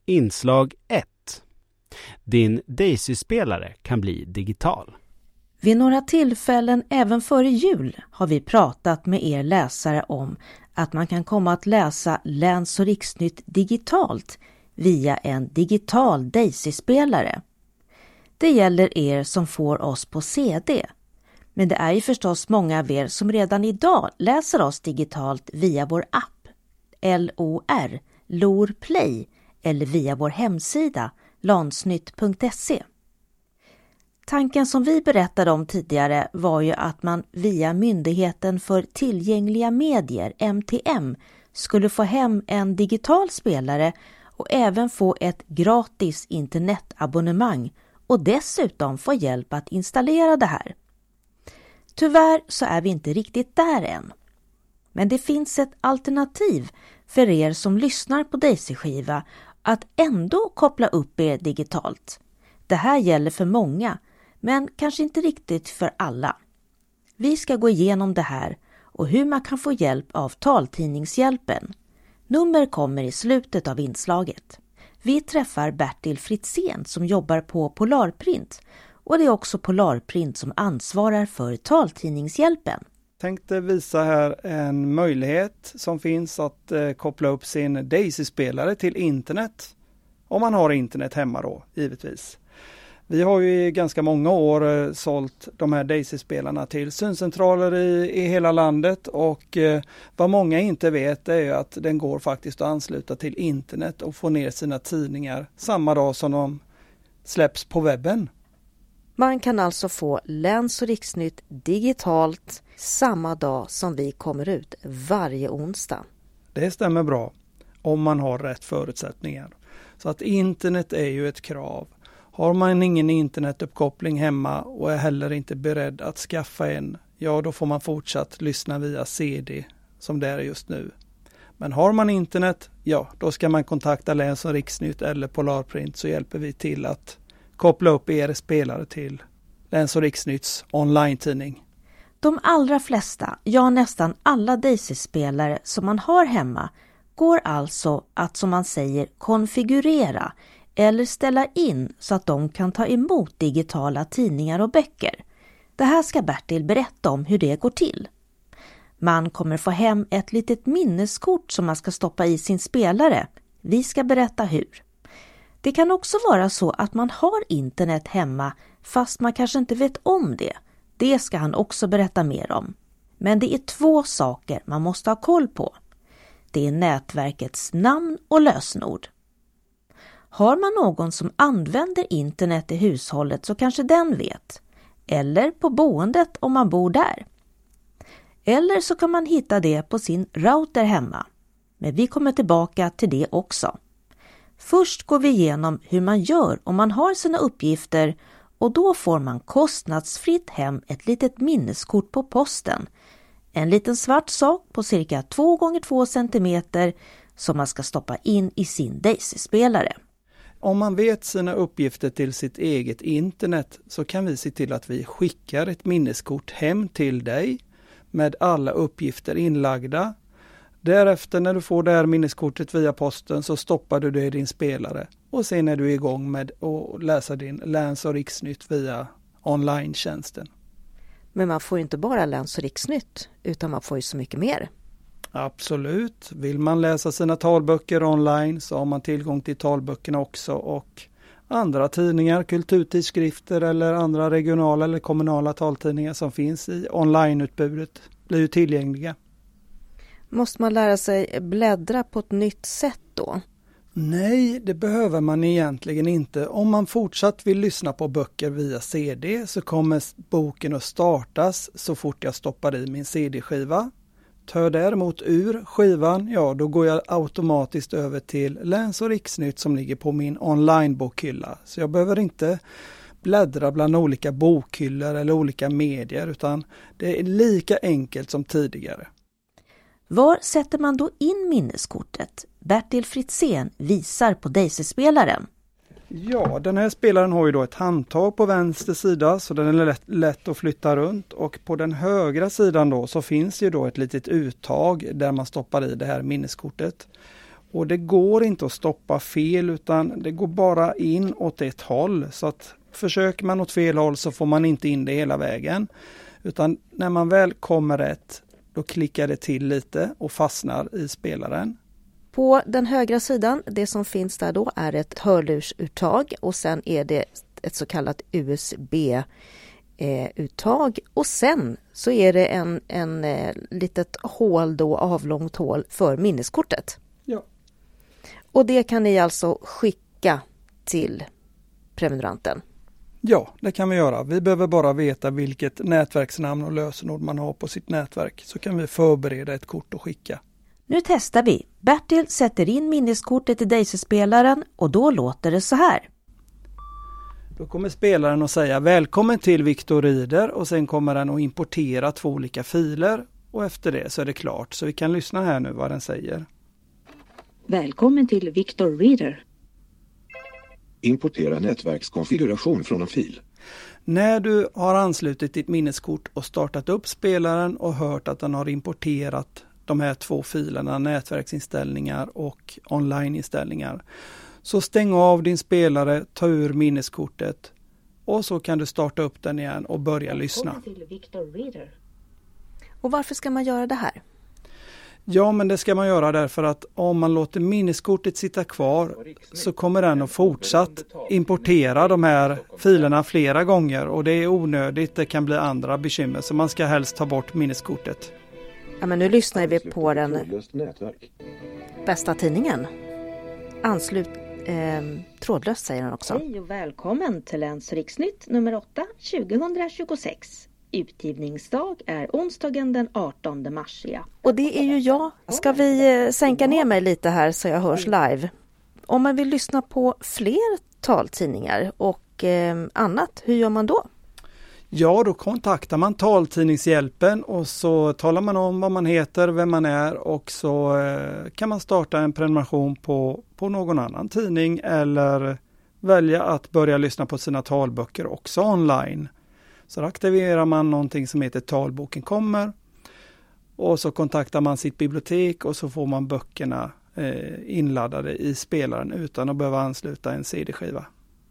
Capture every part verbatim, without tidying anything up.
Inslag ett. Din Daisy-spelare kan bli digital. Vid några tillfällen även före jul har vi pratat med er läsare om att man kan komma att läsa Läns- och Riksnytt digitalt via en digital Daisy-spelare. Det gäller er som får oss på C D. Men det är ju förstås många av er som redan idag läser oss digitalt via vår app L O R, L O R Play, eller via vår hemsida lansnytt punkt se. Tanken som vi berättade om tidigare var ju att man via Myndigheten för tillgängliga medier, M T M, skulle få hem en digital spelare och även få ett gratis internetabonnemang och dessutom få hjälp att installera det här. Tyvärr så är vi inte riktigt där än. Men det finns ett alternativ för er som lyssnar på Daisy-skiva att ändå koppla upp er digitalt. Det här gäller för många, men kanske inte riktigt för alla. Vi ska gå igenom det här och hur man kan få hjälp av Taltidningshjälpen. Nummer kommer i slutet av inslaget. Vi träffar Bertil Fritzén som jobbar på Polarprint, och det är också Polarprint som ansvarar för Taltidningshjälpen. Jag tänkte visa här en möjlighet som finns att eh, koppla upp sin Daisy-spelare till internet. Om man har internet hemma då, givetvis. Vi har ju i ganska många år eh, sålt de här Daisy-spelarna till syncentraler i, i hela landet. Och eh, vad många inte vet är ju att den går faktiskt att ansluta till internet och få ner sina tidningar samma dag som de släpps på webben. Man kan alltså få Läns- och Riksnytt digitalt samma dag som vi kommer ut varje onsdag. Det stämmer bra om man har rätt förutsättningar. Så att internet är ju ett krav. Har man ingen internetuppkoppling hemma och är heller inte beredd att skaffa en, ja då får man fortsatt lyssna via C D som det är just nu. Men har man internet, ja då ska man kontakta Läns- och Riksnytt eller Polarprint så hjälper vi till att koppla upp er spelare till Läns- och Riksnytts online-tidning. De allra flesta, ja nästan alla Daisy-spelare som man har hemma går alltså att, som man säger, konfigurera eller ställa in så att de kan ta emot digitala tidningar och böcker. Det här ska Bertil berätta om hur det går till. Man kommer få hem ett litet minneskort som man ska stoppa i sin spelare. Vi ska berätta hur. Det kan också vara så att man har internet hemma fast man kanske inte vet om det. Det ska han också berätta mer om. Men det är två saker man måste ha koll på. Det är nätverkets namn och lösenord. Har man någon som använder internet i hushållet så kanske den vet. Eller på boendet om man bor där. Eller så kan man hitta det på sin router hemma. Men vi kommer tillbaka till det också. Först går vi igenom hur man gör om man har sina uppgifter och då får man kostnadsfritt hem ett litet minneskort på posten. En liten svart sak på cirka två gånger två centimeter som man ska stoppa in i sin Daisy-spelare. Om man vet sina uppgifter till sitt eget internet så kan vi se till att vi skickar ett minneskort hem till dig med alla uppgifter inlagda. Därefter när du får det här minneskortet via posten så stoppar du det i din spelare och sen är du igång med att läsa din Läns- och Riksnytt via online-tjänsten. Men man får ju inte bara Läns- och Riksnytt utan man får ju så mycket mer. Absolut. Vill man läsa sina talböcker online så har man tillgång till talböckerna också och andra tidningar, kulturtidskrifter eller andra regionala eller kommunala taltidningar som finns i onlineutbudet blir ju tillgängliga. Måste man lära sig bläddra på ett nytt sätt då? Nej, det behöver man egentligen inte. Om man fortsatt vill lyssna på böcker via C D så kommer boken att startas så fort jag stoppar i min C D-skiva. Tar däremot ur skivan, ja då går jag automatiskt över till Läns- och Riksnytt som ligger på min online-bokhylla. Så jag behöver inte bläddra bland olika bokhyllor eller olika medier utan det är lika enkelt som tidigare. Var sätter man då in minneskortet? Bertil Fritzén visar på Daisy-spelaren. Ja, den här spelaren har ju då ett handtag på vänster sida så den är lätt, lätt att flytta runt och på den högra sidan då så finns ju då ett litet uttag där man stoppar i det här minneskortet. Och det går inte att stoppa fel utan det går bara in åt ett håll. Så att försöker man åt fel håll så får man inte in det hela vägen. Utan när man väl kommer rätt, då klickar det till lite och fastnar i spelaren. På den högra sidan, det som finns där då är ett hörlursuttag och sen är det ett så kallat U S B-uttag och sen så är det en, en eh, litet hål då, avlångt hål för minneskortet. Ja. Och det kan ni alltså skicka till prenumeranten. Ja, det kan vi göra. Vi behöver bara veta vilket nätverksnamn och lösenord man har på sitt nätverk så kan vi förbereda ett kort och skicka. Nu testar vi. Bertil sätter in minneskortet i Daisy-spelaren och då låter det så här. Då kommer spelaren att säga välkommen till Victor Reader och sen kommer den att importera två olika filer och efter det så är det klart. Så vi kan lyssna här nu vad den säger. Välkommen till Victor Reader. Importera nätverkskonfiguration från en fil. När du har anslutit ditt minneskort och startat upp spelaren och hört att den har importerat de här två filerna, nätverksinställningar och onlineinställningar. Så stäng av din spelare, ta ur minneskortet och så kan du starta upp den igen och börja lyssna. Till Victor Reader. Och varför ska man göra det här? Ja, men det ska man göra därför att om man låter minneskortet sitta kvar så kommer den att fortsatt importera de här filerna flera gånger och det är onödigt, det kan bli andra bekymmer så man ska helst ta bort minneskortet. Ja, men nu lyssnar vi på den bästa tidningen. Anslut eh, trådlöst säger den också. Hej och välkommen till Läns riksnytt nummer åtta tjugohundratjugosex. Utgivningsdag är onsdagen den artonde mars. Ja. Och det är ju jag. Ska vi eh, sänka ner mig lite här så jag hörs live? Om man vill lyssna på fler taltidningar och eh, annat, hur gör man då? Ja, då kontaktar man Taltidningshjälpen och så talar man om vad man heter, vem man är och så eh, kan man starta en prenumeration på, på någon annan tidning eller välja att börja lyssna på sina talböcker också online. Så aktiverar man någonting som heter Talboken kommer och så kontaktar man sitt bibliotek och så får man böckerna eh, inladdade i spelaren utan att behöva ansluta en cd-skiva.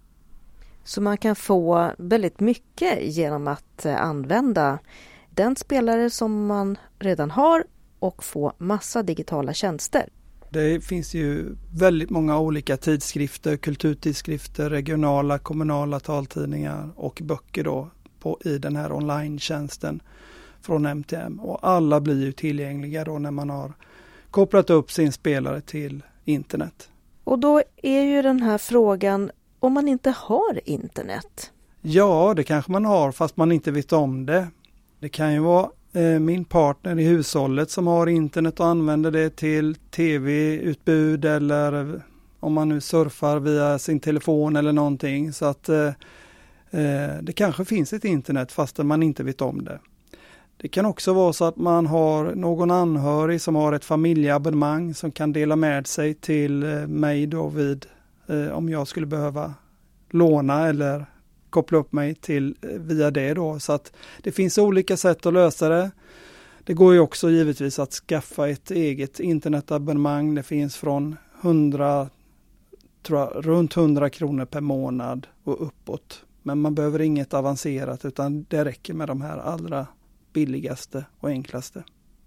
Så man kan få väldigt mycket genom att använda den spelare som man redan har och få massa digitala tjänster. Det finns ju väldigt många olika tidskrifter, kulturtidskrifter, regionala, kommunala taltidningar och böcker då på, i den här online-tjänsten från M T M. Och alla blir ju tillgängliga då när man har kopplat upp sin spelare till internet. Och då är ju den här frågan om man inte har internet. Ja, det kanske man har fast man inte vet om det. Det kan ju vara eh, min partner i hushållet som har internet och använder det till tv-utbud eller om man nu surfar via sin telefon eller någonting. Så att eh, det kanske finns ett internet fast man inte vet om det. Det kan också vara så att man har någon anhörig som har ett familjeabonnemang som kan dela med sig till mig då vid eh, om jag skulle behöva låna eller koppla upp mig till eh, via det då. Så att det finns olika sätt att lösa det. Det går ju också givetvis att skaffa ett eget internetabonnemang. Det finns från hundra, tror jag, runt hundra kronor per månad och uppåt. Men man behöver inget avancerat utan det räcker med de här allra billigaste och enklaste.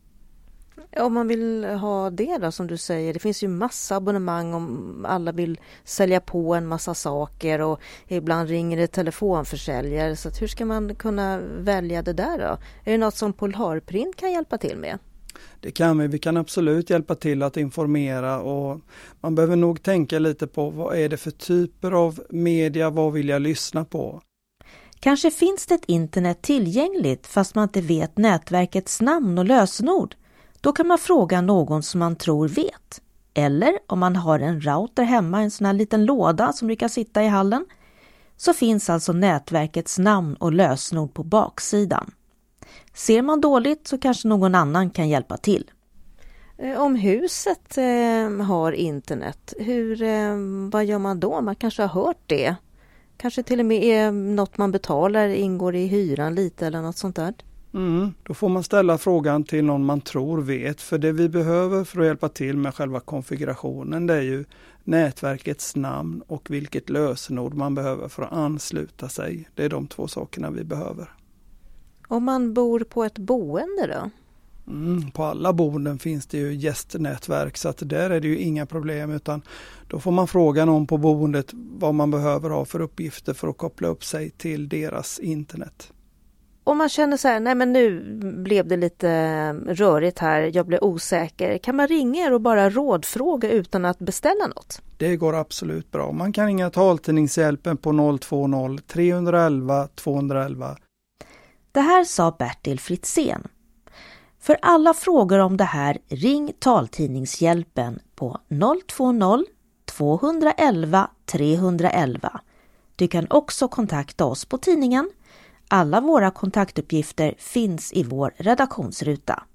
Om man vill ha det då som du säger, det finns ju massa abonnemang om alla vill sälja på en massa saker och ibland ringer det telefonförsäljare så att hur ska man kunna välja det där då? Är det något som Polarprint kan hjälpa till med? Det kan vi, vi kan absolut hjälpa till att informera och man behöver nog tänka lite på vad är det för typer av media, vad vill jag lyssna på? Kanske finns det ett internet tillgängligt fast man inte vet nätverkets namn och lösenord. Då kan man fråga någon som man tror vet. Eller om man har en router hemma, en sån här liten låda som brukar sitta i hallen, så finns alltså nätverkets namn och lösenord på baksidan. Ser man dåligt så kanske någon annan kan hjälpa till. Om huset eh, har internet, hur, eh, vad gör man då? Man kanske har hört det. Kanske till och med är något man betalar, ingår i hyran lite eller något sånt där. Mm, då får man ställa frågan till någon man tror vet, för det vi behöver för att hjälpa till med själva konfigurationen, det är ju nätverkets namn och vilket lösenord man behöver för att ansluta sig. Det är de två sakerna vi behöver. Om man bor på ett boende då? Mm, på alla boenden finns det ju gästnätverk, så att där är det ju inga problem, utan då får man fråga någon på boendet vad man behöver ha för uppgifter för att koppla upp sig till deras internet. Om man känner så här, nej men nu blev det lite rörigt här, jag blev osäker. Kan man ringa er och bara rådfråga utan att beställa något? Det går absolut bra. Man kan ringa Taltidningshjälpen på noll två noll, tre ett ett, två ett ett. Det här sa Bertil Fritzén. För alla frågor om det här, ring Taltidningshjälpen på noll två noll, två ett ett, tre ett ett. Du kan också kontakta oss på tidningen. Alla våra kontaktuppgifter finns i vår redaktionsruta.